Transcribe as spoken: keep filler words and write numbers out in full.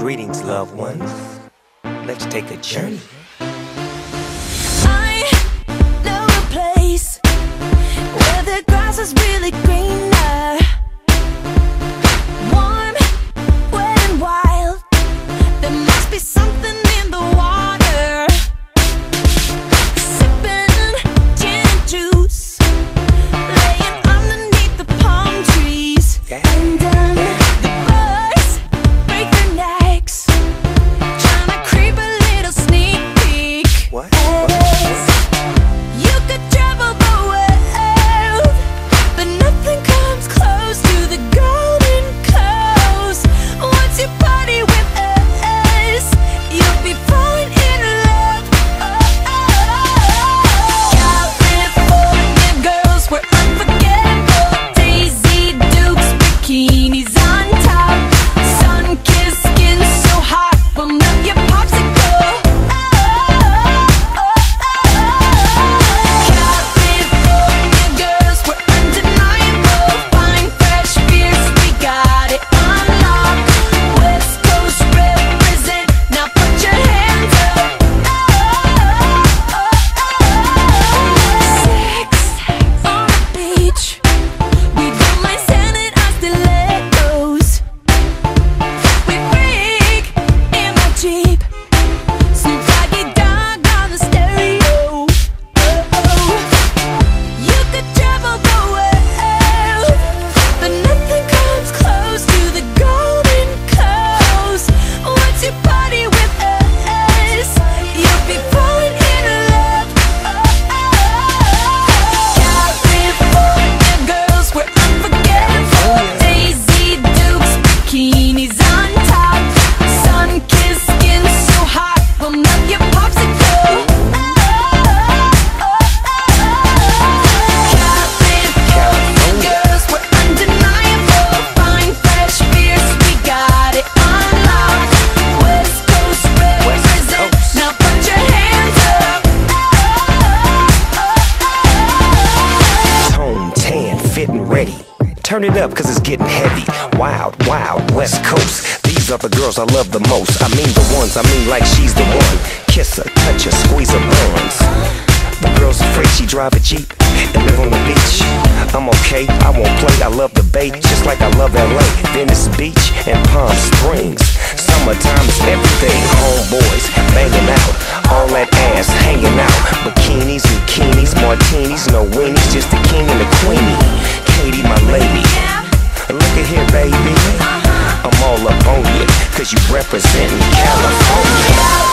Greetings, loved ones. Let's take a journey. I know a place where the grass is really greener, warm, wet and wild. There must be something in the water. Sipping gin and juice, laying underneath the palm trees. Yeah. And then the birds break their necks, trying to creep a little sneak peek. What? You could travel the world, but nothing comes close to the Golden Coast. Once you party with us, you'll be falling in love. Oh, oh. California girls were unforgettable. Daisy Dukes, bikinis on top, sun-kissed skin so hot, will melt your popsicle. Oh, oh, oh. California girls were undeniable. Fine, fresh, fierce, we got it on lock. West Coast represent, now put your hands up. Oh, oh, oh. Sex on the beach, we don't mind sanding our stilettos. We freak in my Jeep, Snoop Doggy Dogg on the stereo. Oh, you could travel the world, but nothing comes close to the Golden Coast. Once you party with us, you'll be falling in love. Oh, oh. California girls were unforgettable. Daisy Dukes, bikinis on top, sun-kissed skin so hot, will melt your popsicle. Oh, oh, oh. California girls were undeniable. Fine, fresh, fierce, we got it on lock. West Coast represent, now put your hands up. Tone, tan, fit and ready. Turn it up cause it's getting heavy. Wild, wild, West Coast. These are the girls I love the most. I mean the ones, I mean like she's the one. Kiss her, touch her, squeeze her buns. The girl's afraid she drive a Jeep and live on the beach. I'm okay, I won't play, I love the bay, just like I love L A, Venice Beach and Palm Springs. Summertime is everything, homeboys banging out, all that ass hanging out. Bikinis, bikinis, martinis, no weenies, just the king and the queenie. Katie, my lady, look at here, baby, I'm all up on you, cause you representing California.